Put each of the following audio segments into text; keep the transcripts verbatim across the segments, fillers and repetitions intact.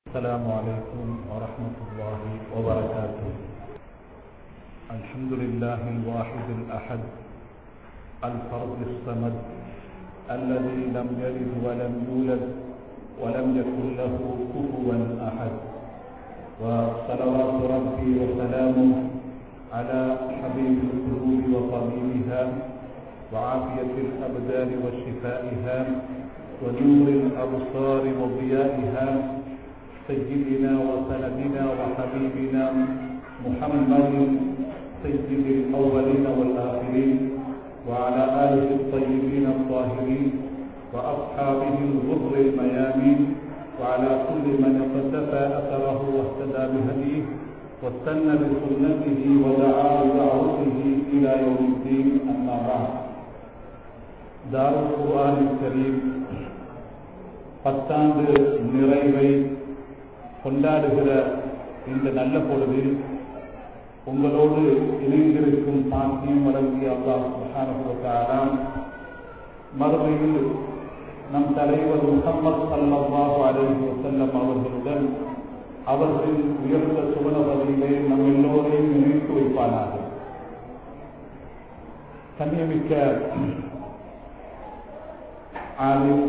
السلام عليكم ورحمة الله وبركاته. الحمد لله الواحد الأحد الفرد الصمد الذي لم يلد ولم يولد ولم يكن له كفوا أحد، وصلوات ربي وسلامه على حبيب القلوب وطبيبها وعافية الأبدان وشفائها ونور الأبصار وضيائها سيدنا وسندنا وحبيبنا محمد سيد الأولين والآخرين، وعلى آله الطيبين الطاهرين وأصحابه الغر الميامين، وعلى كل من اقتفى أثره واهتدى بهديه واستنى بسنته ودعا بدعوته إلى يوم الدين. أما بعد، دار القرآن الكريم பத்தாண்டு நிறைவை கொண்டாடுகிற இந்த நல்ல பொழுதில் உங்களோடு இணைந்திருக்கும் பாக்கியம் வழங்கிய அல்லாஹ் சுப்ஹானஹு வ தஆலா மறுமையில் நம் தலைவர் முஹம்மது ஸல்லல்லாஹு அலைஹி வஸல்லம் அவர்களுடன் அவர்களின் உயர்ந்த சுவனபதியிலே நம் எல்லோரையும் இணைத்து வைப்பானாக. கண்ணியமிக்க ஆலிம்,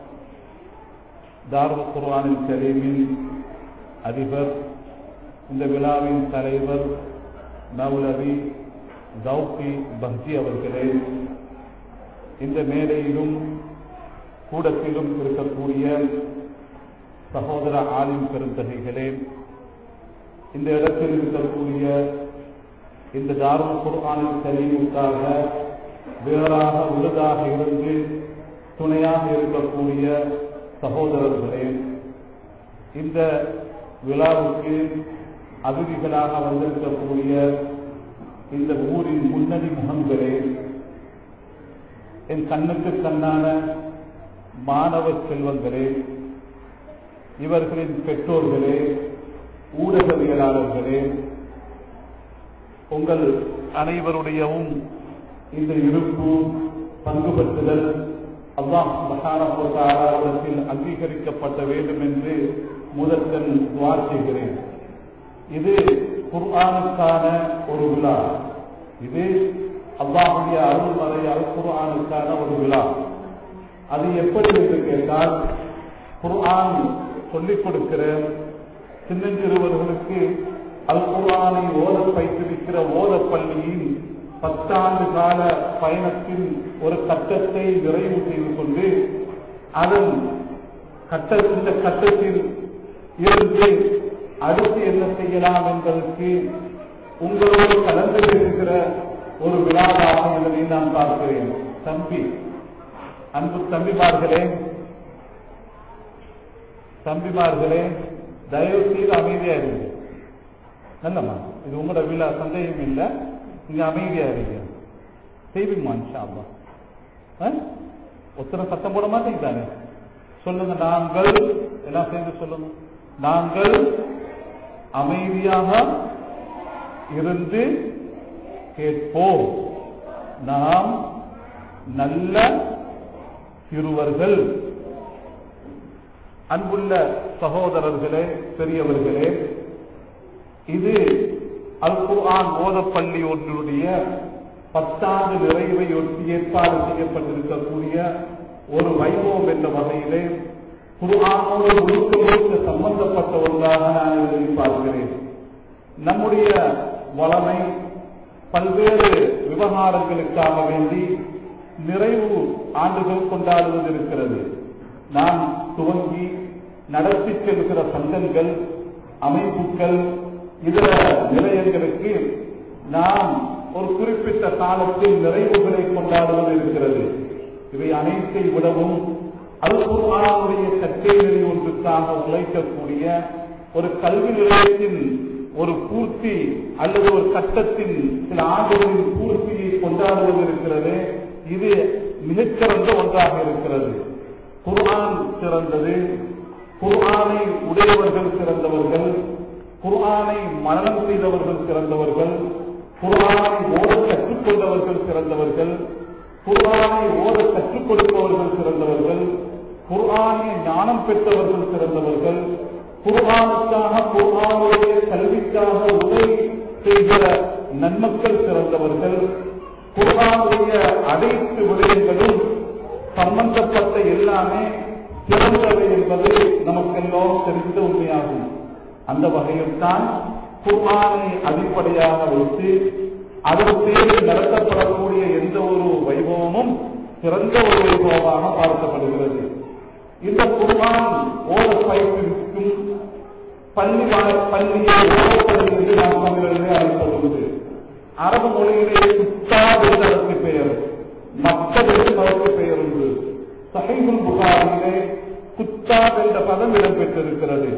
தாருல் குர்ஆனில் கரீமின் அதிபர், இந்த விழாவின் தலைவர் மௌலவி தௌகி பஹ்ஜி அவர்களே, இந்த மேடையிலும் கூடத்திலும் இருக்கக்கூடிய சகோதர ஆலிம் பெருந்தகைகளே, இந்த இடத்தில் இருக்கக்கூடிய இந்த தாருல் குர்ஆனில் கரீமுக்காக வேறாக உறுதாக இருந்து துணையாக இருக்கக்கூடிய சகோதரர்களே, இந்த விழாவுக்கு அதிதிகளாக வந்திருக்கக்கூடிய இந்த ஊரின் முன்னணி முகங்களே, என் கண்ணுக்கு கண்ணான மாணவ செல்வங்களே, இவர்களின் பெற்றோர்களே, ஊடகவியலாளர்களே, உங்கள் அனைவருடையவும் இந்த இருப்பு பங்கு பெற்றுதல் அல்லாஹ் சுப்ஹானஹு வ தஆலாவிடத்தில் அங்கீகரிக்கப்பட வேண்டும் என்று முதற்கண் துஆ செய்கிறேன். இது குர்ஆனுக்கான ஒரு விழா, இது அல்லாஹ்வுடைய அருள்மறை அல் குர்ஆனுக்கான ஒரு விழா. அது எப்படி என்று கேட்டால், குர்ஆன் சொல்லிக் கொடுக்கிற சின்னஞ்சிறுவர்களுக்கு அல் குர்ஆனை ஓத பயிற்றுவிக்கிற ஓத பள்ளியின் பத்தாண்டு கால பயணத்தின் ஒரு கட்டத்தை நிறைவு செய்து கொண்டு அதன் கட்ட இந்த கட்டத்தில் இருந்து அடுத்து என்ன செய்யலாம் என்பதற்கு உங்களோடு கலந்து பேசுகிற ஒரு விழாவாக என்பதை நான் பார்க்கிறேன். தம்பி, அன்பு தம்பிமார்களே, தம்பிமார்களே தயவு செய்து அமைதியா இருங்க. நல்லம்மா, இது உங்களோட விழா, சந்தேகம் இல்லை. நீங்க அமைதியா இருங்க. செய்வீங்கம்மா இன்ஷா அல்லாஹ். ஒத்தனை சத்தம் போட மாட்டீங்க தானே? சொல்லுங்க, நாங்கள் எல்லாம் சேர்ந்து சொல்லுங்க. நாங்கள் அமைதியாக இருந்து கேட்போம். நாம் நல்ல சிறுவர்கள். அன்புள்ள சகோதரர்களே, பெரியவர்களே, இது அல் குர்ஆன் ஓதப்பள்ளி ஒன்றுடைய பத்தாண்டு நிறைவை ஒட்டி ஏற்பாடு செய்யப்பட்டிருக்கக்கூடிய ஒரு வைபவம் என்ற வகையிலே குர்ஆனோடு முழுக்க முழுக்க சம்பந்தப்பட்ட ஒன்றாக நான் இதை பார்க்கிறேன். நம்முடைய வளமை பல்வேறு விவகாரங்களுக்காக வேண்டி நிறைவு ஆண்டுகள் கொண்டாடுவது இருக்கிறது. நாம் துவங்கி நடத்தி செல்கிற சங்கங்கள், அமைப்புகள், இதர நிலையங்களுக்கு நாம் ஒரு குறிப்பிட்ட காலத்தில் நிறைவுகளை கொண்டாடுவது இருக்கிறது. இவை அனைத்தை விடவும் அல் குர்ஆனுடைய கட்டளை ஒன்றுக்காக உழைக்கக்கூடிய ஒரு கல்வி நிலையத்தின் ஒரு பூர்த்தி அல்லது ஒரு கட்டத்தின் சில ஆண்டுகளின் பூர்த்தியை கொண்டாடுவது இருக்கிறது. இது மிகச்சிறந்த ஒன்றாக இருக்கிறது. குர்ஆன் சிறந்தது, குர்ஆனை உடையவர்கள் சிறந்தவர்கள், குர்ஆனை மனனம் செய்தவர்கள் சிறந்தவர்கள், குர்ஆனை ஓத கற்றுக்கொண்டவர்கள் சிறந்தவர்கள், குர்ஆனை ஓத கற்றுக் கொடுப்பவர்கள் சிறந்தவர்கள், குர்ஆனை ஞானம் பெற்றவர்கள் சிறந்தவர்கள், குர்ஆனுக்காக குர்ஆனுடைய கல்விக்காக உரை செய்கிற நன்மக்கள் சிறந்தவர்கள். குர்ஆனுடைய அனைத்து விடயங்களும் சம்பந்தப்பட்ட எல்லாமே சிறந்தவை என்பது நமக்கெல்லாம் தெரிந்த உண்மையாகும். அந்த வகையில் தான் குர்ஆனை அடிப்படையாக வைத்து அதன் பேரில் நடத்தப்படக்கூடிய எந்த ஒரு வைபவமும் சிறந்த ஒரு வைபவமாக பார்க்கப்படுகிறது. இந்த குர்ஆன் ஓத பயிற்சிக்கும் பள்ளி பள்ளியை ஓதப்பள்ளி என்று நாம் தமிழர்களே அழைப்பது. அரபு மொழியிலே குத்தாப் என்ற அதற்கு பெயர், மக்கள் என்று அதற்கு பெயர் உண்டு. சஹீஹுல் புகாரியிலே குத்தாப் என்ற பதம் இடம்பெற்றிருக்கிறது.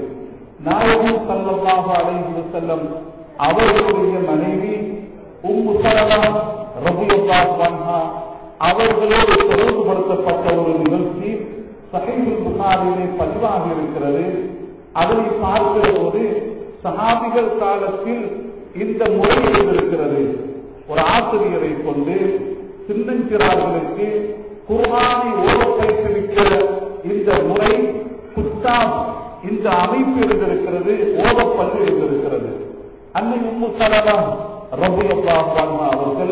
நாயகம் ஸல்லல்லாஹு அலைஹி வஸல்லம் அவர்களுடைய மனைவி உம்மு ஸலமா ரலியல்லாஹு அன்ஹா அவர்களோடு தொடர்புபடுத்தப்பட்ட ஒரு நிகழ்ச்சி சஹீஹுல் புகாரியிலே பதிவாகி இருக்கிறது. அதனை பார்க்கிற போது சஹாபிகள் காலத்தில் இந்த முறை இருந்திருக்கிறது. ஒரு ஆசிரியரை கொண்டு சின்னஞ்சிறார்களுக்கு குர்ஆனை ஓத பயிற்றுவிக்கிற இந்த முறை குத்தாப் இந்த அமைப்பு இருந்திருக்கிறது, ஓதப்பள்ளி இருந்திருக்கிறது. அன்னை உம்மு ஸலமா ரலியல்லாஹு அன்ஹா அவர்கள்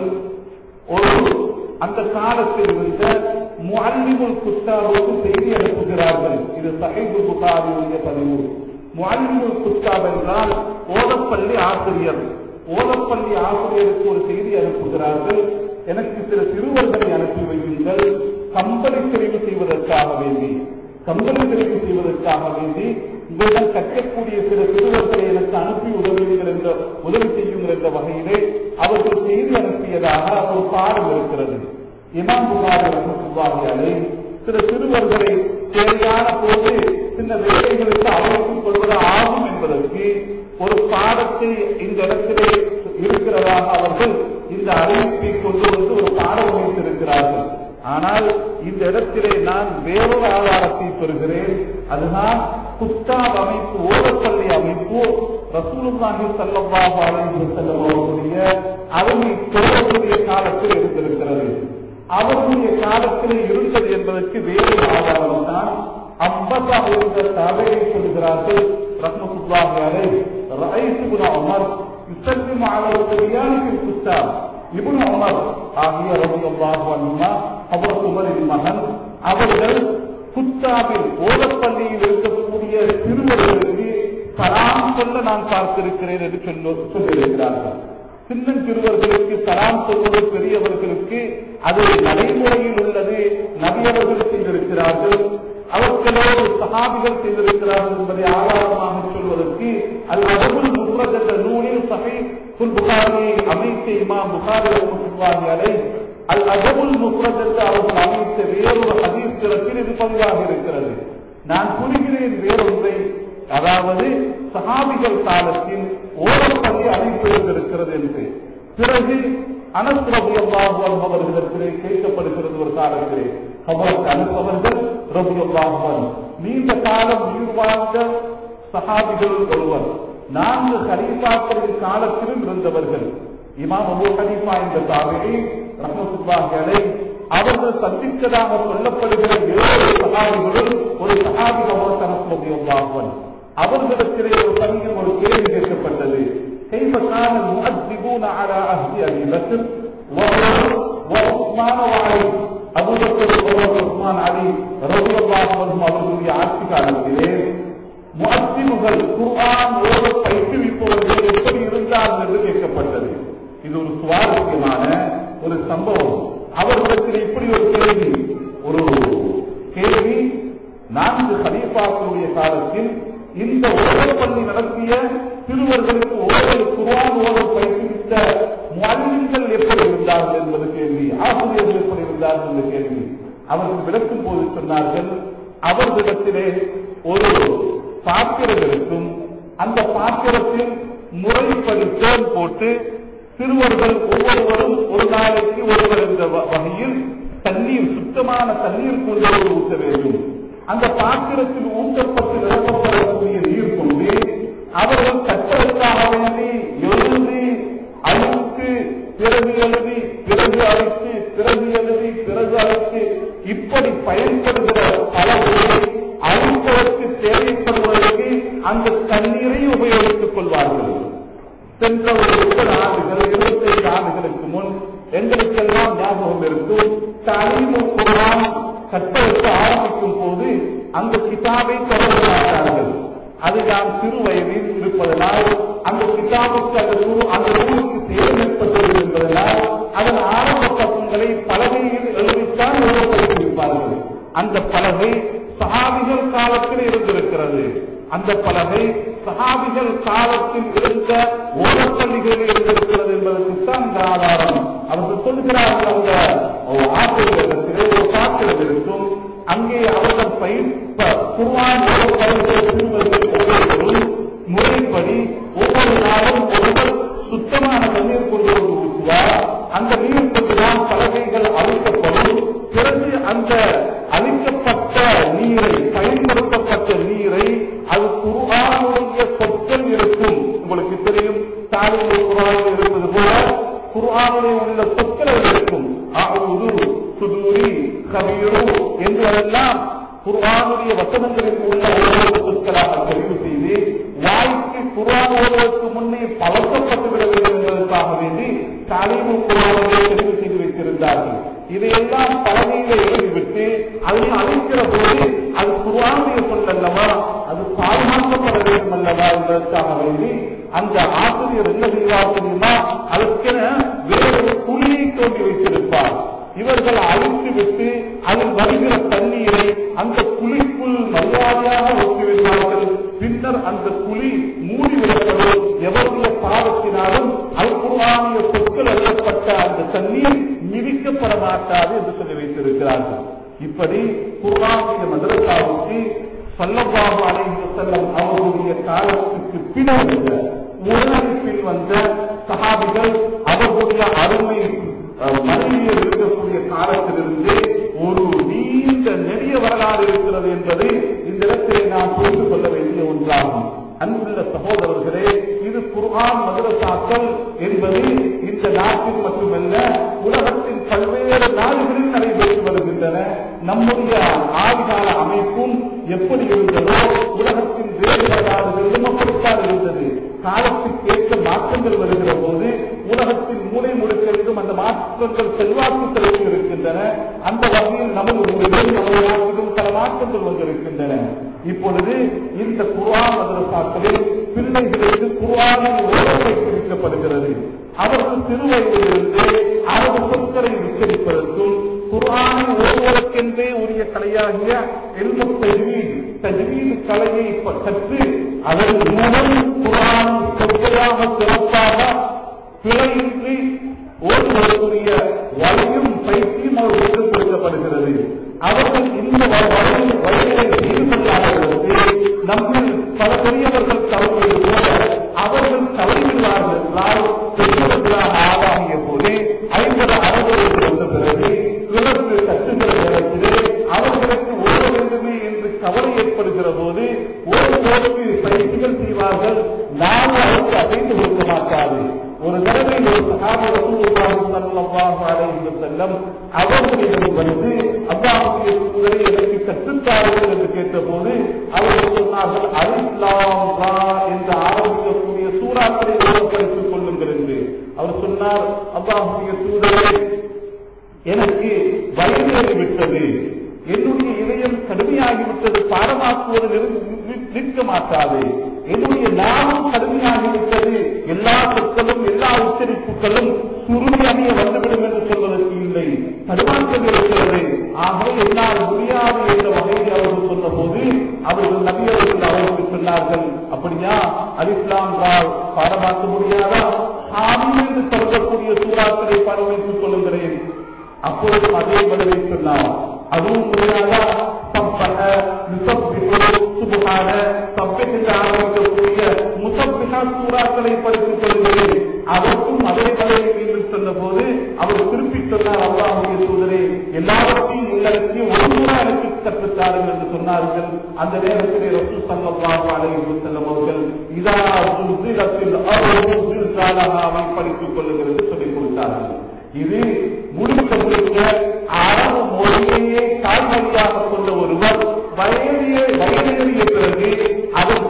ஒரு அந்த காலத்தில் இருந்த முஅல்லிமுல் குத்தாபுக்கு செய்தி அனுப்புகிறார்கள். இது சஹீஹுல் புகாரியுடைய பதிவு. முஅல்லிமுல் குத்தாப் என்றால் ஓதப்பள்ளி ஆசிரியர். ஓதப்பள்ளி ஆசிரியருக்கு ஒரு செய்தி அனுப்புகிறார்கள், எனக்கு சில சிறுவர்களை அனுப்பி வையுங்கள், கம்பளி தெரிவு செய்வதற்காக வேண்டி கம்பளி தெரிவு செய்வதற்காக வேண்டி உங்களிடம் கற்கக்கூடிய சில சிறுவர்களை எனக்கு அனுப்பி உதவுங்கள் என்ற உதவி செய்யுங்கள் என்ற வகையிலே அவர்கள் செய்தி அனுப்பியதாக ஒரு பாடம் இருக்கிறது. இமாம் புகாரி ரஹ்மத்துல்லாஹி அலைஹி சில சிறுவர்களை தேவையான போது சின்ன வேலைகளுக்கு அமைத்துக் கொள்வது ஆகும் என்பதற்கு ஒரு பாடத்தை இந்த இடத்திலே இருக்கிறதாக அவர்கள் இந்த அறிவிப்பை கொண்டு வந்து ஒரு பாடம் அமைத்திருக்கிறார்கள். ஆனால் இந்த இடத்திலே நான் வேறொரு ஆதாரத்தை பெறுகிறேன். அதுதான் குத்தாப் அமைப்பு, ஓதப்பள்ளி அமைப்பு ரசூலுல்லாஹி ஸல்லல்லாஹு அலைஹி வஸல்லம் அவர்களுடைய அருமை தோழர்களுடைய காலத்தில் இருந்திருக்கிறது. அவர்களுடைய காலத்தில் இருந்தது என்பதற்கு வேறு ஆதாரம் தான் அப்பாஸாக இருந்த தாபீஈ சொல்கிறார்கள் ரஹ்மத்துல்லாஹி அலைஹி ரஅய்து இப்னு உமர் யுஸல்லிமு அலா ஸபியானி ஃபில் குத்தாப். இப்னு உமர் ஆகிய ரலியல்லாஹு அன்ஹுமா ஹஜ்ரத் உமரின் மகன் அவர்கள் குத்தாபில் ஓதப்பள்ளியில் இருக்கக்கூடிய சிறுவர்களுக்கு சலாம் சொல்ல நான் பார்த்திருக்கிறேன் என்று சொல்லியிருக்கிறார்கள். சின்ன சிறுவர்களுக்கு சலாம் சொல்வது பெரியவர்களுக்கு அது நடைமுறையில் உள்ளது, நபியவர்கள் செய்திருக்கிறார்கள், அவர்களோடு சஹாபிகள் செய்திருக்கிறார்கள் என்பதை ஆதாரமாக சொல்வதற்கு அது அதபுல் முஃப்ரத் என்ற நூலில் சஹீஹுல் புகாரியை அமைத்த இமாம் புகாரி ரஹ்மத்துல்லாஹி அலைஹி அல் அதபுல் முஃப்ரத் என்று அவர்கள் அமைத்த வேறொரு ஹதீஸ் கிரத்தில் இது பதிவாக இருக்கிறது. நான் கூறுகிறேன் வேறொன்றை, அதாவது சஹாபிகள் காலத்தில் ஓதப்பள்ளி அமைப்பிருக்கிறது என்று. பிறகு அனஸ் ரலியல்லாஹு அன்ஹு அவர்களிடத்திலே கேட்கப்படுகிறது ஒரு காலத்திலே, அவருக்கு அனுப்பவர்கள் ரலியல்லாஹு அன்ஹு நீண்ட காலம் உயிர் வாழ்ந்த சஹாபிகள் ஒருவர், நான்கு கலீஃபாக்களின் காலத்திலும் இருந்தவர்கள். இமாம் அபூ ஹனீஃபா என்ற தாபீஈ ரஹ்மத்துல்லாஹி அலைஹி அவர்கள் சந்தித்ததாக சொல்லப்படுகிற ஏழு சஹாபிகளும் ஒரு சஹாபி அவர்கள் அனஸ் ரலியல்லாஹு அன்ஹு அவர்களிடத்திலே ஒரு சமயம் ஒரு கேள்வி கேட்கப்பட்டது. كيف كان المؤذبون على عهد ابي بكر وعثمان وعلي ابو بكر وعثمان علي رضي الله عنهم அவர்களுடைய ஆட்சி காலத்திலே முஅத்தின்கள் குர்ஆன் ஓத பயிற்றுவிப்பவர்கள் எப்படி இருந்தார்கள் என்று கேட்கப்பட்டது. இது ஒரு சுவாரஸ்யமான ஒரு சம்பவம். அவர்களிடத்தில் இப்படி ஒரு கேள்வி ஒரு கேள்வி நான்கு கலீஃபாக்களுடைய காலத்தில் இந்த ஓதப்பள்ளி நடத்திய சிறுவர்களுக்கு ஓதல் குர்ஆன் ஓத பயிற்றுவித்த முஅல்லிம்கள் எப்படி இருந்தார்கள் என்பது கேள்வி, ஆசிரியர்கள் எப்படி இருந்தார்கள் என்ற கேள்வி. அவர்கள் விளக்கும் போது சொன்னார்கள், அவர்களிடத்திலே ஒரு பாத்திரம் இருக்கும், அந்த பாத்திரத்தில் முறைப்படி தேன் போட்டு சிறுவர்கள் ஒவ்வொருவரும் ஒரு நாளைக்கு ஒருவர் என்ற வகையில் தண்ணீர், சுத்தமான தண்ணீர் கொண்டு ஊற்ற வேண்டும். அந்த பாத்திரத்தில் ஊற்றப்பட்டு நிரப்பப்படக்கூடிய நீர் கொண்டு அவர்கள் கற்றலுக்காக வேண்டி எழுதி அழுத்து பிறகு எழுதி பிறகு அழைத்து பிறகு எழுதி பிறகு அழைத்து இப்படி பயன்படுகிற பலவர்களை அழிப்பதற்கு தேவைப்படுவதற்கு அந்த தண்ணீரை உபயோகித்துக் கொள்வார்கள். சென்ற ஒரு முப்பது ஆண்டுகள் இருபத்தி ஐந்து ஆண்டுகளுக்கு முன் எங்களுக்கெல்லாம் ஞாபகம் இருக்கும், தலீமுல் குர்ஆன் கற்பதற்கு ஆரம்பிக்கும் போது அந்த கிதாபை தொடர மாட்டார்கள். அது நாம் சிறு வயதில் இருப்பதனால் அந்த கிதாபுக்கு அந்த அந்த நூலுக்கு தேவை ஏற்பட்டது என்பதனால் அதன் ஆரம்ப பக்கங்களை பலகையில் எழுதித்தான் எழுதப்பட்டிருப்பார்கள். அந்த பலகை சஹாபிகள் காலத்தில் இருந்திருக்கிறது. அந்த பலகை சஹாபிகள் காலத்தில் இருந்த ஓரப்பள்ளிகளில் இருந்திருக்கிறது என்பதற்குத்தான் இந்த ஆதாரம். அவர்கள் சொல்கிறார்கள், அந்த ஆசிரியர்களிடத்திலே ஒரு பாத்திரம் இருக்கும், அங்கே அவர்கள் பயிர்ப்ப குர்ஆன் ஒவ்வொருவரும் முறைப்படி ஒவ்வொரு நாளும் ஒருவர் சுத்தமான தண்ணீர் கொண்டு வந்து ஊற்றுவார். அந்த நீர் கொண்டுதான் பலகைகள் அழிக்கப்படும். பிறகு அந்த அழிக்கப்பட்ட நீரை, பயன்படுத்தப்பட்ட நீரை, அது குர்ஆனுடைய சொற்கள் இருக்கும். உங்களுக்கு தெரியும், தாலிமுல் குர்ஆனில் இருப்பது போல குர்ஆனிலே உள்ள சொற்கள் இருக்கும். அஊது, சுதூரி, கபீரு என்றெல்லாம் குர்ஆனுடைய வசனங்களில் உள்ள ஒவ்வொரு சொற்களாக தெரிவு செய்து வாய்க்கு குர்ஆன் ஓதுவதற்கு முன்னே பழக்கப்பட்டு விட வேண்டும் என்பதற்காக வேண்டி தாலிமுல் குர்ஆனை தெரிவு செய்து வைத்திருந்தார்கள். இதையெல்லாம் பலகையில எழுதிவிட்டு அதை அழைக்கிற போது அது குர்ஆனுடைய சொல் அல்லவா, அது பாதுகாக்கப்பட வேண்டும் அல்லவா என்பதற்காக வேண்டி அந்த ஆசிரியர் என்ன செய்வார் தெரியுமா, அதற்கென வேறு குழியை தோண்டி வைத்திருப்பார். இவர்கள் அழித்து விட்டு அதில் வருகிற தண்ணீரை அந்த குழிக்குள் மரியாதையாக ஊற்றிவிடுவார்கள். பின்னர் அந்த குழி மூடிவிடப்படும். எவருடைய பாவத்தினாலும் அல் குர்ஆனிய சொற்கள் எழுதப்பட்ட அந்த தண்ணீர் மிதிக்கப்பட மாட்டாது என்று சொல்லி வைத்திருக்கிறார்கள். இப்படி குர்ஆனிய மதரசாவுக்கு ஸல்லல்லாஹு அலைஹி வஸல்லம் அவர்களுடைய காலத்துக்கு பின்னர் உலகத்தில் வந்த சஹாபிகள் அவர்களுடைய அருமை மனைவியில் இருக்கக்கூடிய காலத்திலிருந்து ஒரு நீண்ட நெடிய வரலாறு இருக்கிறது என்பதை இந்த இடத்திலே நாம் புரிந்து கொள்ள வேண்டிய ஒன்றாகும். அன்புள்ள சகோதரர்களே, இது குர்ஆன் மதரசாக்கள் என்பது இந்த நாட்டில் மட்டுமல்ல, உலகத்தின் பல்வேறு நாடுகளில் நடைபெற்று வருகின்றன. நம்முடைய ஆய்கால அமைப்பும் எப்படி இருந்ததோ உலகத்தின் வேறு நாடுகளிலும் அப்படித்தான் இருந்தது. காலத்துக்கு ஏற்ற மாற்றங்கள் வருகிற போது உலகத்தின் மூலை முடுக்கிலும் அந்த மாற்றங்கள் செல்வாக்கு செலுத்தி இருக்கின்றன. அந்த வகையில் நமது ஊரிலும் நமது நாட்டிலும் பல மாற்றங்கள் வந்திருக்கின்றன. இப்பொழுது இந்த குர்ஆன் மதரசாக்களில் பிள்ளைகளுக்கு குர்ஆனின் ஓரத்தை குறிக்கப்படுகிறது. அவர்கள் சிறுவயதிலிருந்து அரபு சொற்களை உச்சரிப்பதற்கும் குர்ஆனை ஓதுவதற்கென்றே உரிய கலையாகிய இல்மு தஜ்வீத் தஜ்வீத் கலையை கற்று அதன் மூலம் குர்ஆன் சொற்களாக சிறப்பாக பிழையின்றி ஓதுவதற்குரிய வழியும் பயிற்சியும் அவர்களுக்கு கொடுக்கப்படுகிறது. அவர்கள் இந்த வழியை ஈடுபட்டார்களுக்கு நம்மில் பல பெரியவர்கள் தவறுவது போல அவர்கள் தவறுகிறார்கள் என்றால் பெரியவர்களாக ஆளாகிய போது ஐம்பது அறுபது வந்த பிறகு பிறகு கற்றுகிற நேரத்திலே அவர்களுக்கு ஓட வேண்டுமே என்று கவலை ஏற்படுகிற போது ஓடுவதற்கு பயிற்சிகள் செய்வார்கள். நாம் அதற்கு அசைந்து கொடுக்க மாட்டாது. ஒரு தடவை ஒரு சஹாபி ரசூலுல்லாஹி ஸல்லல்லாஹு அலைஹி வஸல்லம் அவர்களிடம் வந்து அல்லாஹ்வுடைய தூதரை எனக்கு கற்றுத்தாருங்கள் என்று கேட்டபோது அவர்கள் சொன்னார்கள், அலிஃப் லாம் ரா என்று ஆரம்பிக்கக்கூடிய சூறாக்களை படித்துக் கொள்ளுங்கள் என்று. அவர் சொன்னார், அல்லாஹ்வுடைய தூதரை எனக்கு வயதேறிவிட்டது, என்னுடைய இதயம் கடுமையாகிவிட்டது, பாடமாக்குவதில் நிற்க மாட்டாது, என்னுடைய நாமும் கடுமையாகிவிட்டது, எல்லா சொற்களும் எல்லா உச்சரிப்புகளும் சுருளி அணிய வந்துவிடும் என்று சொல்வதற்கு இல்லை, தடுமாற்றம் இருக்கிறது, ஆகவே என்னால் முடியாது என்ற வகையில் அவர்கள் சொன்ன போது அவர்கள் நபியவர்கள் அவருக்கு சொன்னார்கள், அப்படியா அலிஃப் லாம் ரா பாடமாக்க முடியாதா, ஹாமீம் என்று சொல்லக்கூடிய சூறாக்களை பாட வைத்துக் கொள்ளுகிறேன். அப்பொழுது அதே பதிலை சொன்னார், அதுவும் முடியாதா, சப்பஹ முஸப்பிஹு சுப்ஹான சப்பஹ் என்று ஆரம்பிக்கக்கூடிய முஸப்பிஹா சூறாக்களை படித்துக் கொள்கிறேன். அதற்கும் அதே பதிலை மீண்டும் சொன்ன போது அவர் திருப்பி சொன்னார், அல்லாஹ்வுடைய தூதரே எல்லாவற்றையும் உள்ளடக்கி ஒரு முறை எனக்கு கற்றுத்தார்கள் என்று சொன்னார்கள். அந்த நேரத்திலே ரசூல் ஸல்லல்லாஹு அலைஹி வஸல்லம் அவர்கள் இதா சுல்சிலத்தில் அர்து ஜில்சாலஹாவை படித்துக் கொள்ளுங்கள் என்று சொல்லிக் கொடுத்தார்கள். இது முழுக்க முழுக்க அரபு மொழியையே தாய்மொழியாக கொண்ட ஒருவர் வயதிய வயதேறிய பிறகு அவர் சட்டத்திட்ட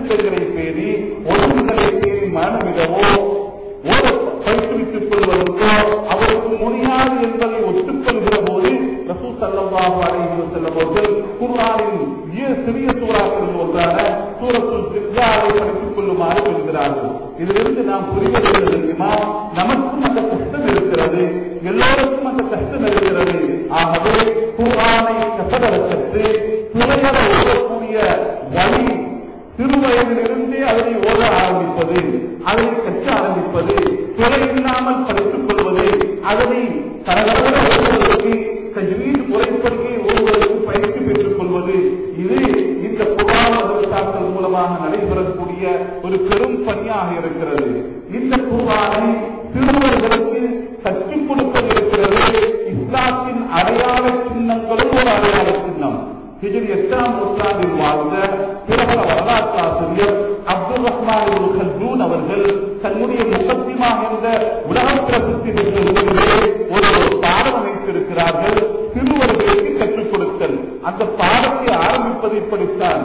சட்டத்திட்டங்களை பேணி ஒழுங்குகளை பேணி மனமிடவோ ஓட பயிற்றுவித்துக் கொள்வதற்கோ அவருக்கு முடியாது என்பதை ஒத்துக்கொள்கிற போது ரசூல் ஸல்லல்லாஹு அலைஹி வஸல்லம் அவர்கள் குர்ஆனின் சிறிய சூறாக்களில் ஒன்றான சூரத்துல் ஜில்ஸாவை படித்துக் கொள்ளுமாறு சொல்கிறார்கள். இதிலிருந்து நாம் புரிவது தெரியுமா, நமக்கும் அந்த கஷ்டம் இருக்கிறது, எல்லோருக்கும் அந்த கஷ்டம் இருக்கிறது. ஆகவே குர்ஆனை கசடரசத்து துறையற ஓடக்கூடிய வழி சிறுவயதிலிருந்தே அதனை ஓட ஆரம்பிப்பது, அதனை கற்க ஆரம்பிப்பது, துறை இல்லாமல் படித்துக் கொள்வது, அதனை தரகரக ஓடுவதற்கு தஜ்வீத் முறைப்படியை ஓடுவதற்கு பயிற்சி பெற்றுக் கொள்வது, இது இந்த குர்ஆன் மதரசாக்கள் மூலமாக நடைபெறக்கூடிய ஒரு பெரும் பணியாக இருக்கிறது. இந்த குர்ஆனை சிறுவர்களுக்கு கற்றுக் கொடுப்பதிருக்கிறது. இஸ்லாத்தின் அடையாள சின்னங்களும் ஒரு அடையாள சின்னம். ஹிஜ்ரி எட்டாம் நூற்றாண்டில் வாழ்ந்த பிரபல வரலாற்றாசிரியர் அப்துல் ரஹ்மான் இப்னு கல்தூன் அவர்கள் தன்னுடைய முகத்திமா என்ற உலக பிரசித்தி பெற்ற ஒரு பாடம் அமைத்திருக்கிறார்கள், சிறுவர்களுக்கு கற்றுக் கொடுத்தல். அந்த பாடத்தை ஆரம்பிப்பது இப்படித்தான்: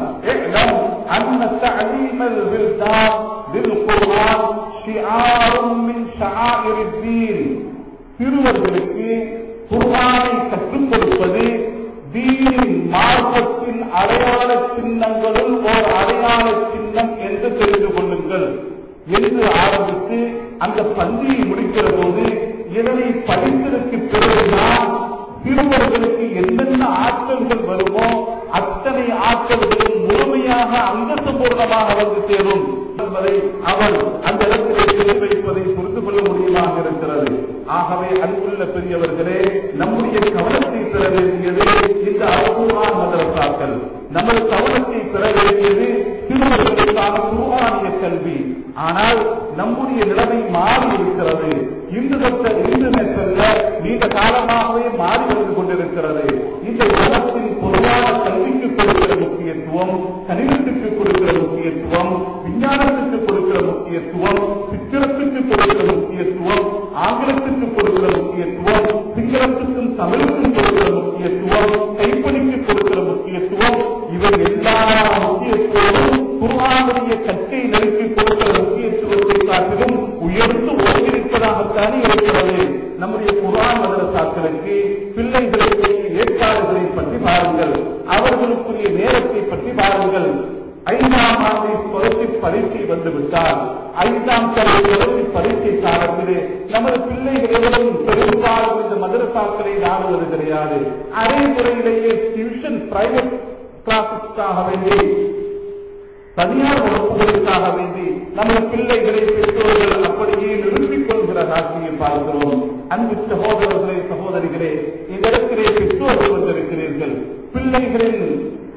சிறுவர்களுக்கு குர்ஆனை கற்றுக் கொடுப்பது தீனின் மார்க்கத்தின் அடையாள சின்னங்களும் ஓர் அடையாள சின்னம் என்று தெரிந்து கொள்ளுங்கள் என்று ஆரம்பித்து அந்த பந்தியை முடிக்கிற போது இதனை படித்ததற்கு பிறகுதான் சிறுவர்களுக்கு என்னென்ன ஆற்றல்கள் வருமோ அத்தனை ஆற்றல்களும் முழுமையாக அங்கசம்பூர்ணமாக வந்து சேரும் என்பதை அவர் அந்த இடத்திலே சொல்லி வைப்பதை புரிந்து கொள்ள முடியுமாக இருக்கிறது. ஆகவே அன்புள்ள பெரியவர்களே, நம்முடைய கவனத்தை பெற வேண்டியது இந்த அல்குர்ஆன் மதரசாக்கள், நமது கவனத்தை பெற வேண்டியது சிறுவர்களுக்கான குர்ஆனிய கல்வி. ஆனால் நம்முடைய நிலைமை மாறி இருக்கிறது. இன்று தொட்ட இன்று மேற்கொள்ள நீண்ட காலமாகவே மாறி வந்து கொண்டிருக்கிறது. இந்த உலகத்தின் பொதுவான கல்விக்கு கொடுக்கிற முக்கியத்துவம், கணிதத்துக்கு கொடுக்கிற முக்கியத்துவம், விஞ்ஞானத்துக்கு கொடுக்கிற முக்கியத்துவம், சித்திரத்துக்கு கொடுக்கிற முக்கியத்துவம், ஆங்கிலத்துக்கு கொடுக்கிற முக்கியத்துவம், சிங்களத்துக்கும் தமிழுக்கும் கொடுக்கிற முக்கியத்துவம், கைப்பணிக்கு கொடுக்கிற முக்கியத்துவம், இவை எல்லா முக்கியத்துவமும் குர்ஆனுடைய கற்கை நெருக்கி கொடுக்கிற முக்கியத்துவத்தை காட்டிலும் உயர்ந்து ஓடியிருப்பதாகத்தானே இருக்கிறது. நம்முடைய குர்ஆன் மதரசாக்களுக்கு பிள்ளைகளுக்கு ஏற்பாடுகளை பற்றி பாருங்கள், அவர்களுக்குரிய நேரத்தை பற்றி பாருங்கள். ஐந்தாம் ஆண்டை தொடர்ச்சி பரீட்சை வந்துவிட்டால் ஐந்தாம் தலை தொடர்ச்சி பரீட்சை காலத்திலே நமது பிள்ளைகளிடம் பெரும்பாலும் இந்த மதரசாக்களை நாடுவது கிடையாது. அதே முறையிலேயே டியூஷன் பிரைவேட் கிளாஸுக்காக வேண்டி, தனியார் வகுப்புகளுக்காக வேண்டி நமது பிள்ளைகளை பெற்றோர்கள் அப்படியே நிறுத்திக் கொள்கிற காட்சியை பார்க்கிறோம். அன்பு சகோதரர்களே, சகோதரிகளே, இந்த இடத்திலே பெற்றோர்கள் வந்திருக்கிறீர்கள். பிள்ளைகளின்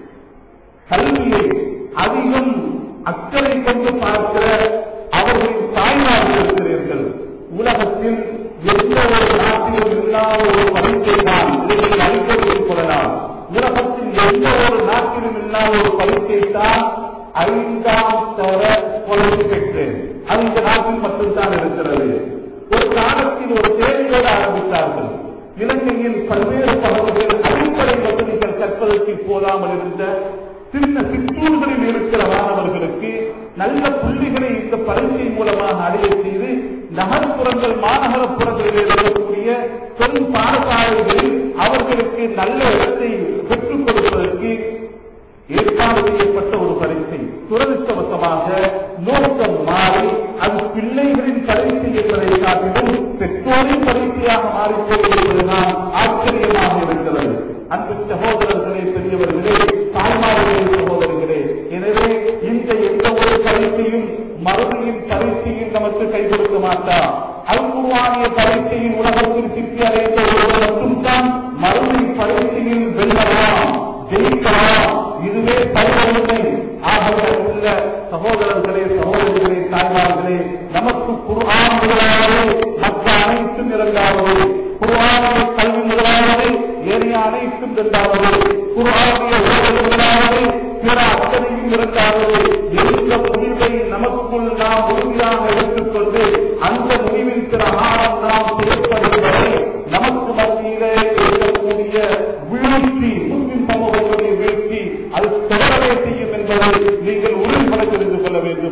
கல்வியை அதிகம் அக்கறை கொண்டு பார்க்கிற அவர்களின் தாய்மார்கள் இருக்கிறீர்கள். உலகத்தில் எந்த ஒரு நாட்டிலும் இல்லாத ஒரு பரீட்சை தான் இதை அளிப்பதில் கொள்ளலாம். உலகத்தில் எந்த ஒரு நாட்டிலும் இல்லாத ஒரு பரீட்சை தான் ஐந்தாம் தர கொள்கை பெற்று அது இந்த நாட்டில் மட்டும்தான் இருக்கிறது. ஒரு காலத்தில் ஒரு தேவையோடு ஆரம்பித்தார்கள். இலங்கையில் பல்வேறு பகுதிகள் அடிப்படை வசதிகள் கற்பதற்கு போதாமல் இருந்த சின்ன சிற்றூர்களில் இருக்கிற மாணவர்களுக்கு நல்ல புள்ளிகளை இந்த பரீட்சை மூலமாக அடைய செய்து நகர்ப்புறங்கள் மாநகரப்புறங்களில் இருக்கக்கூடிய பெரும் பாடசாலைகளில் அவர்களுக்கு நல்ல இடத்தை பெற்றுக் கொடுப்பதற்கு ஏற்பாடு செய்யப்பட்ட ஒரு பரீட்சை. துரதிருஷ்டவசமாக நோக்கம் மாறி அது பிள்ளைகளின் பரீட்சை என்பதை காட்டிலும் பெற்றோரின் பரீட்சையாக மாறிப்போவதுதான் ஆச்சரியமாக இருக்கிறது. அன்பு சகோதரர்களே, பெரியவர்களே, தாய்மார்களே, சகோதரர்களே, எனவே இந்த எந்த ஒரு பரீட்சையும் மறுமையின் பரீட்சையில் நமக்கு கை கொடுக்க மாட்டார். அல்குர்ஆனிய பரீட்சையின் உலகத்தில் சித்தி அடைந்த ஒருவர் மட்டும்தான் மறுமை பரீட்சையில் வெல்லலாம், ஜெயிக்கலாம். இதுவே பரிவர்த்தனை ஆகவே உள்ள சகோதரர்களே, சகோதரிகளே, தாய்மார்களே, நமக்கு குர்ஆன் முதலாவது, மற்ற அனைத்தும் இரண்டாவது. குர்ஆனுடைய கல்வி முதலாவது, ஏனைய அனைத்தும் இரண்டாவது. குர்ஆனுடைய உலக முதலாவது, பிற அத்தனையும் இரண்டாவது. எந்த முடிவை நமக்குள் நாம் உறுதியாக எடுத்துக்கொண்டு அந்த முடிவின் பிரகாரம் நாம் செயற்படுவதை நமக்கு மத்தியிலே இருக்கக்கூடிய வீழ்ச்சி, முஸ்லிம் சமூகத்துடைய வீழ்ச்சி அது தொடரவே செய்யும் என்பதை நீங்கள் உறுதிபட தெரிந்து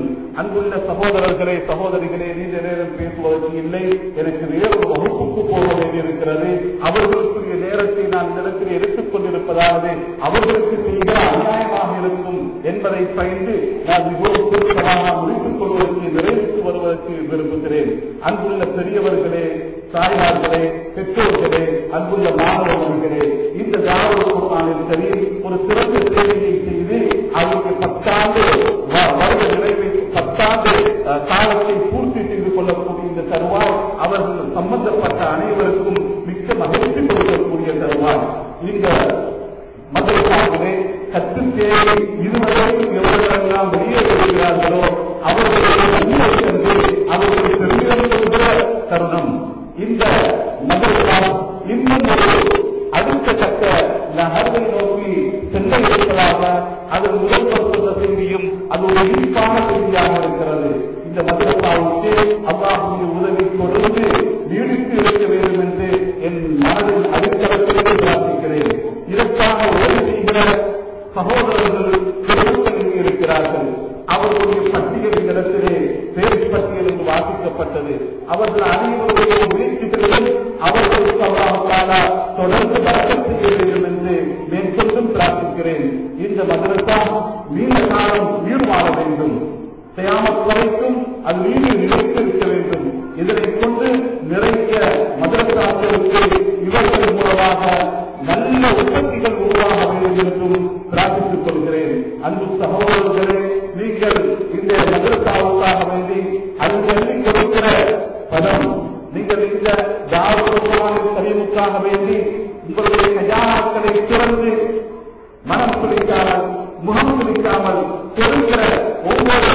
அங்குள்ள சகோதரர்களே சகோதரிகளே, நீண்ட நேரம் பேசுவதற்கு இல்லை, எனக்கு வேறொரு வகுப்புக்கு போக வேண்டியிருக்கிறது. அவர்களுக்குரிய நேரத்தை நான் இந்த இடத்தில் எடுத்துக் கொண்டிருப்பதாவது அவர்களுக்கு செய்கிற அநியாயமாக இருக்கும் என்பதை பயந்து நான் மிகவும் சுருக்கமாக முடித்துக் கொள்வதற்கு நிறைவேற்றி வருவதற்கு விரும்புகிறேன். அங்குள்ள பெரியவர்களே, தாயார்களே, பெற்றோர்களே, அன்புள்ள மாணவர்களே, இந்த தாவூத் குர்ஆனில் கரீம் ஒரு சிறந்த சேவையை செய்து அவருக்கு பத்தாண்டு வருட நிறைவை பத்தாண்டு காலத்தை பூர்த்தி செய்து கொள்ளக்கூடிய இந்த தருவாய் அவர்கள் சம்பந்தப்பட்ட அனைவருக்கும் மிக்க மகிழ்ச்சி கொடுக்கக்கூடிய தருவாய். இந்த மதரசாவிலே கற்று தேவை இதுவரைக்கும் எவர்களெல்லாம் வெளியே வருகிறார்களோ அவர்களுடைய நன்மை சென்று அவர்களை பெருமிதப்படுகிற தருணம். இந்த மதரசா இன்னும் ஒரு அடுத்த கட்ட நகர்வை நோக்கி செல்ல இருப்பதாக அதன் முதல் பருவ செய்தியும் அது ஒரு இனிப்பான செய்தியாக இருக்கிறது. இந்த மதரசாவுக்கு அல்லாஹ்வுடைய உதவி தொடர்ந்து நீடித்து இருக்க வேண்டும் என்று என் மனதில் அடித்தளத்திலே பிரார்த்திக்கிறேன். இதற்காக உதவி செய்கிற சகோதரர்கள் பெருமக்கள் இருக்கிறார்கள். அவர்களுடைய பட்டியல் இந்த இடத்திலே பேர் பட்டியல் என்று வாசிக்கப்பட்டது. அவர்கள் அனைவருடைய முயற்சிகளிலும் அவர்களுக்கு அல்லாஹ் தொடர்ந்து வழக்கம் செய்ய வேண்டும் என்று மேற்கொண்டும் பிரார்த்திக்கிறேன். இந்த மதரசா நீண்ட காலம் நீர் வாழ வேண்டும், கியாமத் வரைக்கும் அது நீரில் நிலைத்திருக்க வேண்டும். இதனை கொண்டு நிறைய மதரசாக்களுக்கு இவர்கள் மூலமாக நல்ல உற்பத்திகள் உருவாக வேண்டும் என்றும் பிரார்த்தித்துக் கொள்கிறேன். அன்பு சகோதரர்களே, நீங்கள் இந்த மதரசாவுக்காக வேண்டி அள்ளி கொடுக்கிற பணம், நீங்கள் இந்த தாவூத் கரீமுக்காக வேண்டி உங்களுடைய கஜானாக்களை திறந்து மனம் குளிக்காமல் முகம் குளிக்காமல் கொடுக்கிற ஒவ்வொரு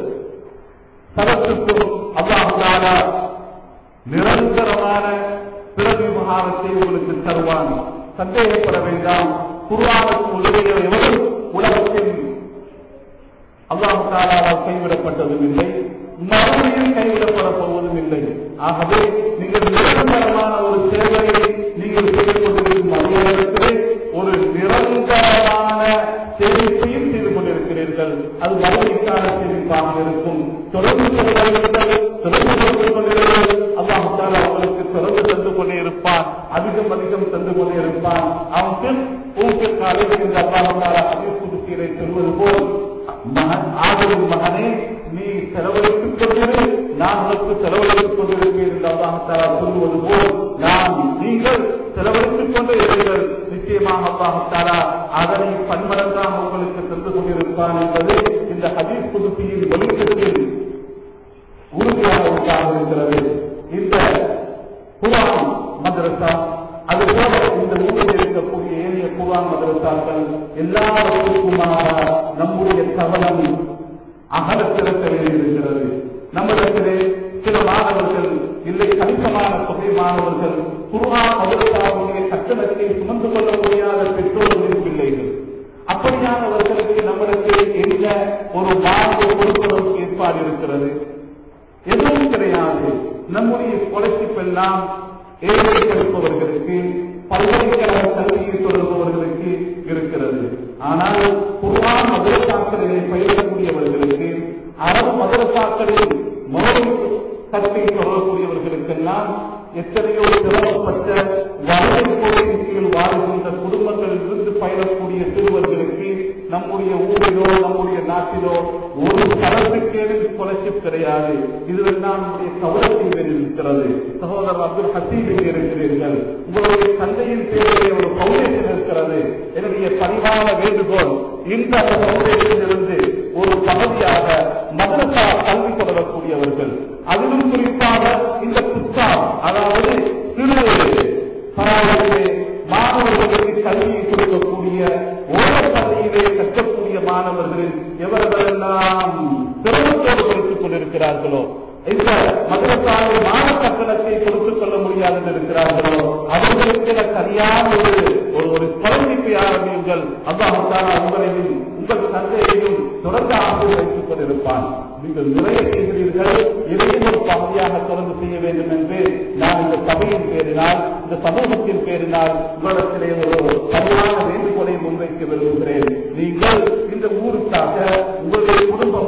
தரத்துக்கும் அல்லாஹ் தஆலா நிரந்தரமான பிரதிபகாரத்தை உங்களுக்கு தருவான். சந்தேகப்பட வேண்டாம். குர்ஆனுக்கு உதவிய எவரும் உலகத்தில் அல்லாஹ் தஆலாவால் கைவிடப்பட்டதும் இல்லை, மறுபடியும் கைவிடப்பட போவதும் இல்லை. ஆகவே நீங்கள் நிரந்தரமான ஒரு சேவையை நீங்கள் செய்து கொண்டிருக்கும் அதே நேரத்திலே ஒரு நிரந்தரமான சேமிப்பையும் செய்து கொண்டிருக்கிறீர்கள். அது மறுபடிக்கான சேமிப்பாக இருக்கும். தொடர்ந்து தொடர்ந்து கொண்டிருக்கிறது. அல்லாஹ் தஆலா அவர்களுக்கு தொடர்ந்து தந்து கொண்டே இருப்பான், அதிகம் அதிகம் தந்து கொண்டே இருப்பான். அவனுக்கு ஊக்க காலையில் இந்த அல்லாஹ் தஆலா ஹதீஸ் குத்ஸியிலே சொல்வது போல், ஆதரின் மகனே, நீ செலவழித்துக் கொண்டிரு, நான் உனக்கு செலவழித்துக் கொண்டிருக்கிறேன் என்று அல்லாஹ் தஆலா சொல்வது போல் நான் நீங்கள் செலவழித்துக் கொண்டே இருங்கள். நிச்சயமாக அல்லாஹ் தஆலா அதனை பன்மடங்காக உங்களுக்கு தந்து கொண்டிருப்பான் என்பது இந்த ஹதீஸ் குத்ஸியின் வெளிச்சத்தில் உறுதியாக ஒன்றாக இருக்கிறது. இந்த குர்ஆன் மதரசா அதுபோல இந்த ஊரில் இருக்கக்கூடிய ஏனைய குர்ஆன் மதரசாக்கள் எல்லாவற்றுக்குமாக நம்முடைய கவனம் அகலத்திறக்க வேண்டியிருக்கிறது. நம்மிடத்திலே சில மாணவர்கள் இல்லை, கணிசமான தொகை மாணவர்கள் குர்ஆன் மதரசாவுடைய கட்டணத்தை சுமந்து கொள்ள முடியாத பெற்றோர்களின் பிள்ளைகள். அப்படியானவர்களுக்கு நம்மிடத்தில் என்ன ஒரு வாழ்வு கொடுப்பதற்கு ஏற்பாடு இருக்கிறது? எதுவும் கிடையாது. நம்முடைய ஸ்காலர்ஷிப் எல்லாம் ஏழை படிப்பவர்களுக்கு, பல்கலைக்கழக கல்வியை தொடர்பவர்களுக்கு இருக்கிறது. ஆனால் குர்ஆன் மதரசாக்களிலே பயிலக்கூடியவர்களுக்கு, அரபு மதரசாக்களில் மொழி கல்வி தொடரக்கூடியவர்களுக்கெல்லாம் எத்தனையோ சிரமப்பட்ட வறுமை கோரிக்கையின் கீழ் வாழ்கின்ற குடும்பங்களில் இருந்து பயிலக்கூடிய சிறுவர்களுக்கு நம்முடைய ஊரிலோ நம்முடைய நாட்டிலோ ஒரு தரத்துக்கேடு ஸ்காலர்ஷிப் கிடையாது. இதுவெல்லாம் நம்முடைய கவனத்தில் இருக்கிறது. சகோதரர் அப்துல் ஹசீப் இருக்கிறீர்கள், உங்களுடைய தந்தையின் பேரிலே ஒரு பவுண்டேஷன் இருக்கிறது. என்னுடைய பரிவான வேண்டுகோள், இந்த பவுண்டேஷனிலிருந்து ஒரு பகுதியாக மதரசா கல்வி தொடரக்கூடியவர்கள், அதிலும் குறிப்பாக இந்த புத்தகம், அதாவது சிறு மாணவர்களுக்கு கல்வியை கொடுக்கக்கூடிய ஓரப் பள்ளியிலே கற்கக்கூடிய மாணவர்களில் எவர்களெல்லாம் சிரமத்தோடு படித்துக் கொண்டிருக்கிறார்களோ, இந்த மதரசாவில் மாணவ கட்டணத்தை கொடுத்துக் கொள்ள முடியாது இருக்கிறார்களோ, அவர்களுக்கு சரியான ஒரு ஒரு ஸ்காலர்ஷிப்பை ஆரம்பியுங்கள். அல்லாஹ் தஆலா உங்களையும் உங்கள் தந்தையையும் தொடர்ந்து ஆசீர்வதித்துக் கொண்டிருப்பான். நீங்கள் நிறைய செய்கிறீர்கள், இதையும் ஒரு பகுதியாக தொடர்ந்து செய்ய வேண்டும் என்று நான் இந்த சபையின் பேரினால், இந்த சமூகத்தின் பேரினால் உங்களிடத்திலே ஒரு சரியான வேண்டுகோளை முன்வைக்க விரும்புகிறேன். நீங்கள் இந்த ஊருக்காக உங்களுடைய குடும்பமும்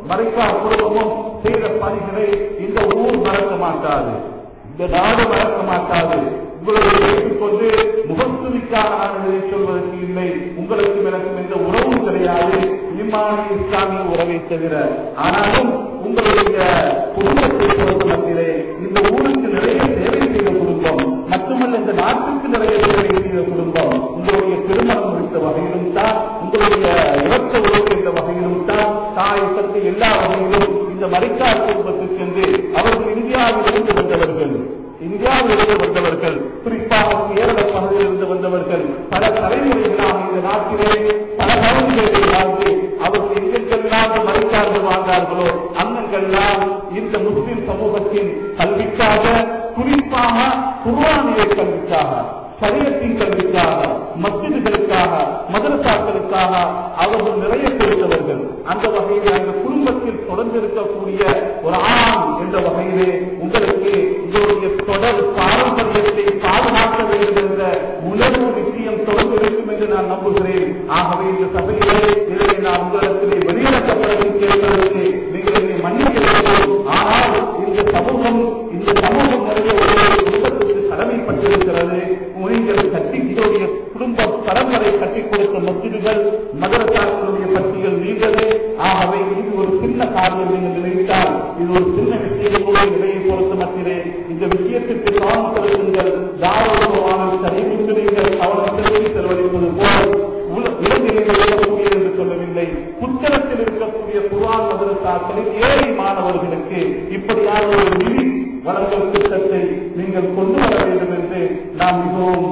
மறைக்கார் குடும்பமும் செய்த பணிகளை இந்த ஊர் மறக்க மாட்டாது, இந்த நாடு மறக்க மாட்டாது. உங்களை வைத்துக் கொண்டு முகஸ்துதிக்காக நான் இதை சொல்வதற்கு இல்லை. உங்களுக்கு எனக்கும் எந்த உறவும் கிடையாது, ஈமானிய இஸ்லாமிய உறவை தவிர. ஆனாலும் உங்களுடைய குடும்பத்தை பொறுத்த மத்தியிலே இந்த ஊருக்கு நிறைய சேவை செய்த குடும்பம், மட்டுமல்ல இந்த நாட்டுக்கு நிறைய சேவை செய்த குடும்பம். உங்களுடைய திருமணம் முடித்த வகையிலும் தான், உங்களுடைய இறக்க உறவு என்ற வகையிலும் தான், தாய் சத்து எல்லா வகையிலும் இந்த மறைக்கார் குடும்பத்துக்கு சென்று அவர்கள் இந்தியாவிலிருந்து வந்தவர்கள், இந்தியாவிலிருந்து வந்தவர்கள், குறிப்பாக கேரள பகுதியிலிருந்து வந்தவர்கள், பல தலைமுறைகளாக இந்த நாட்டிலே பல பகுதிகளில் வாழ்ந்து அவர்கள் எங்கெங்கெல்லாம் மறைக்கார்கள் வாழ்ந்தார்களோ அங்கெல்லாம் இந்த முஸ்லிம் சமூகத்தின் கல்விக்காக, குறிப்பாக குர்ஆனிய கல்விக்காக, சரியத்தின் கல்விக்காக, மஸ்ஜிதுகளுக்காக, மதரசாக்களுக்காக அவர்கள் நிறைய கொடுத்தவர்கள். அந்த வகையில் அந்த குடும்பத்தில் தொடர்ந்து இருக்கக்கூடிய ஒரு ஆண் என்ற வகையிலே உங்களுக்கு இதனுடைய தொடர் பாரம்பரியத்தை பாதுகாக்க வேண்டும் என்ற உணர்வு விஷயம் தொடர்ந்து இருக்கும் என்று நான் நம்புகிறேன். ஆகவே இந்த சபையிலே இதை நான் உங்களிடத்திலே வெளியிடப்பட்டதை கேட்பதற்கு நீங்கள் என்னை மன்னிக்க வேண்டும். ஆனால் இந்த சமூகம் இந்த சமூகம் நிறைய ஒரு குடும்பத்திற்கு கடமைப்பட்டிருக்கிறது. நீங்கள் கட்டிகளுடைய குடும்ப பரம்பரை கட்டிக் கொடுத்த மஸ்ஜிதுகள், மதரசாக்களுடைய பட்டியல் நீண்டது. ஆகவே இது ஒரு சின்ன காரியம் நீங்கள் நினைத்தால் இது ஒரு சின்ன விஷயம் கூட நிலையை பொறுத்த மத்திலே இந்த விஷயத்திற்கு கவனம் செலுத்துங்கள். தாராளமான சரிவிட்டு நீங்கள் கவனம் செலுத்தி செலவழிப்பது போல் இலங்கையில் இருக்கக்கூடிய என்று சொல்லவில்லை, புத்தகத்தில் இருக்கக்கூடிய குர்ஆன் மதரசாக்களில் ஏழை மாணவர்களுக்கு இப்படியான ஒரு நிதி வழங்கல் திட்டத்தை நீங்கள் கொண்டு வர வேண்டும் என்று நாம் மிகவும்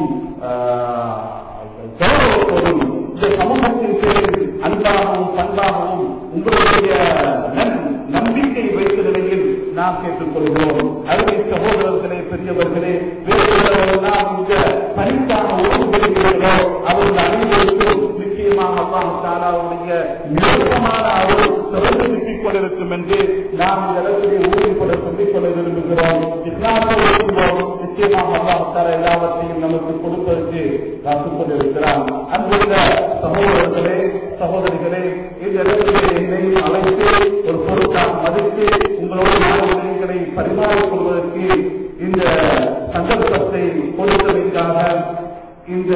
கௌரவத்தோடும் இந்த சமூகத்தின் பேரில் அன்பாகவும் பண்பாகவும் உங்களுடைய நம்பிக்கை வைத்த நிலையில் நாம் கேட்டுக் கொள்கிறோம். அருமை சகோதரர்களே, பெரியவர்களே, வேறுபட்டவர்களெல்லாம் இந்த பணிக்கான ஒழுங்குகிறீர்களோ அவர்கள் அனைவருக்கும் நிச்சயமாக அல்லாஹ் தஆலாவுடைய நெருக்கமான அருள் தொடர்ந்து நிற்கிக் கொண்டிருக்கும் என்று நாம் இந்த இடத்திலே உறுதிப்பட சொல்லிக் கொள்ள விரும்புகிறோம். இஸ்லாத்தை ஒழுங்குவோம், நிச்சயமாக அல்லாஹ் தஆலா எல்லாவற்றையும் நமக்கு கொடுப்பதற்கு காத்துக் கொண்டிருக்கிறார். அன்புள்ள சகோதரர்களே, சகோதரிகளே, இந்த இடத்திலே என்னை அழைத்து ஒரு பொருட்டாக மதித்து உங்களோடு நாடுகளை பரிமாறிக் கொள்வதற்கு இந்த சந்தர்ப்பத்தை கொடுத்ததற்காக இந்த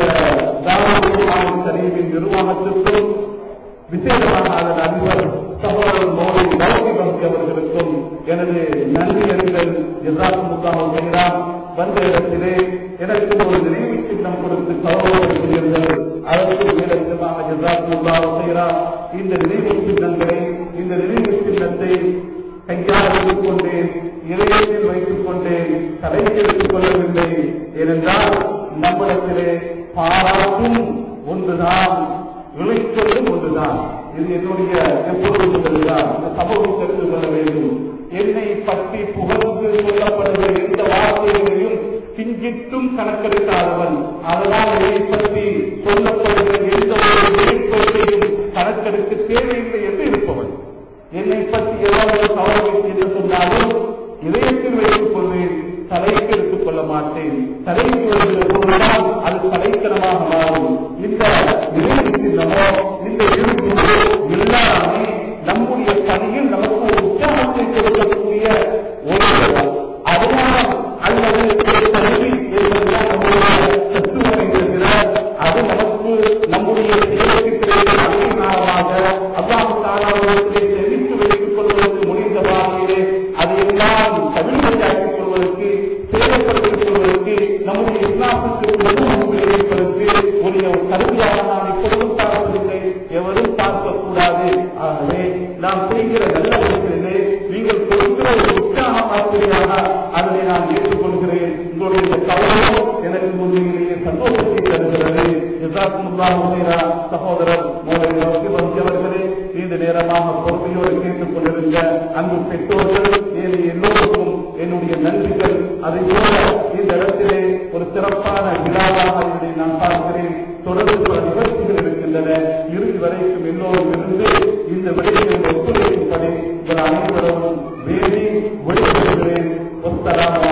தாவூத் சரிவின் நிர்வாகத்திற்கும் விசேஷமாக அதன் அதிபர் சகோதரர் மௌலவி பௌத்தி பக்தி அவர்களுக்கும் எனது நன்றி அறிகள் ஜஸாக்குமுல்லாஹ் கைரான். வந்த இடத்திலே எனக்கு ஒரு நினைவு சின்னம் கொடுத்து கௌரவப்படுகிறீர்கள். அதற்கு மேலமாக ஜஸாக்குமுல்லாஹ் கைரான். இந்த நினைவு சின்னங்களை இந்த நினைவு சின்னத்தை கையால் வைத்துக் கொண்டேன், இதயத்தில் வைத்துக் கொண்டேன், தலைக்கு எடுத்துக் கொள்ளவில்லை. ஏனென்றால் நம்மிடத்திலே பாராட்டும் ஒன்றுதான், விளைச்சலும் ஒன்றுதான். இது என்னுடைய எப்பொழுதும் இந்த சமூகம் தெரிந்து கொள்ள வேண்டும். என்னை பற்றி புகழ்ந்து சொல்லப்படுகிற எந்த வார்த்தைகளையும் கிஞ்சிட்டும் கணக்கெடுக்காதவன், அதனால் என்னை பற்றி சொல்லப்படுகிற எந்த ஒரு வெளிப்படையையும் கணக்கெடுக்க தேவையில்லை என்று இருப்பவன். என்னை பற்றி ஏதாவது கவலை என்று சொன்னாலும் இதயத்தில் வைத்துக் கொள்வேன், தலைக்கு எடுத்துக் கொள்ள மாட்டேன். தலைக்கு வருகிற பொருளால் அது தலைக்கணமாக மாறும். இந்த நிலையத்தினமோ இந்த இருந்தோ எல்லாமே நம்முடைய பணியில் நமக்கு ஒரு உற்சாகத்தை கொடுக்கக்கூடிய ஒரு அவமானம் அல்லது கல்வி என்பதுதான் நம்முடைய தத்துவம் என்கிறார். அது நமக்கு நம்முடைய செயலுக்கு அதிகாரமாக அல்லாஹ் தஆலாவிடத்திலே தெரிவித்து வைத்துக் கொள்வதற்கு முடிந்த வகையிலே அதையெல்லாம் தவிர்மையாக்கிக் கொள்வதற்கு, சேவைப்படுத்திக் கொள்வதற்கு, நம்முடைய இஸ்லாமுக்கு விளைவிப்பதற்கு உரிய ஒரு கருவியாக நாம் இப்பொழுதும் பார்ப்பதில்லை, எவரும் பார்க்கக்கூடாது. ஆகவே நாம் செய்கிற நல்ல வழிகளிலே நீங்கள் கொடுக்கிற ஒரு உற்சாக மாதிரியாக அதனை நான் ஏற்றுக்கொள்கிறேன். உங்களுடைய இந்த கவனம் எனக்கு உண்மையிலேயே சந்தோஷத்தை தருகிறது. சகோதரர் அவர்களே, நீண்ட நேரமாக பொறுமையோடு கேட்டுக் கொண்டிருந்த அன்பு பெற்றோர்கள் எல்லோருக்கும் என்னுடைய நன்றிகள். அதை போல இந்த இடத்திலே ஒரு சிறப்பான விழாவாக இதை நான் பார்க்கிறேன். தொடர்ந்து பல நிகழ்ச்சிகள் இருக்கின்றன. இறுதி வரைக்கும் எல்லோரும் இருந்து இந்த விடயத்தில் ஒத்துழைக்கும்படி உங்கள் அனைவரும் வேண்டி விடைபெறுகிறேன்.